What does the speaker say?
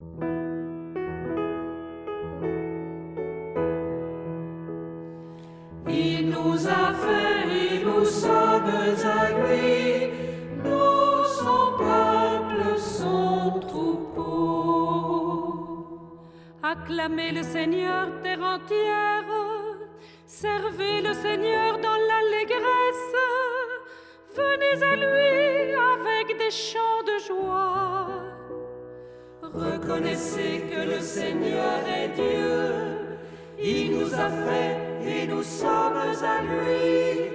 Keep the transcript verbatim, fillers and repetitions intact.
Il nous a fait et nous sommes à lui, nous son peuple, son troupeau. Acclamez le Seigneur, terre entière, servez le Seigneur dans l'allégresse, venez à lui avec des chants de joie. Reconnaissez que le Seigneur est Dieu, il nous a fait et nous sommes à lui.